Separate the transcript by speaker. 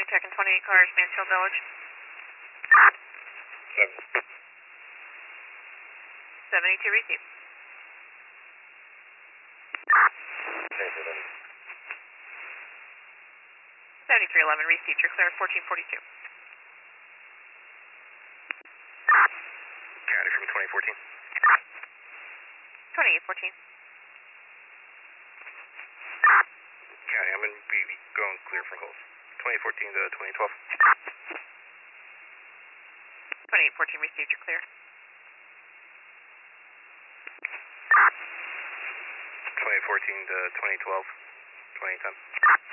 Speaker 1: checking 28 cars, Mansfield Village. 72 received. 7311 received, you're clear 1442.
Speaker 2: County from 2014.
Speaker 1: 2814.
Speaker 2: County, I'm going to be going clear for holes. 2014 to 2012.
Speaker 1: 2814 received, you're clear.
Speaker 2: 2014 to 2012. 2010.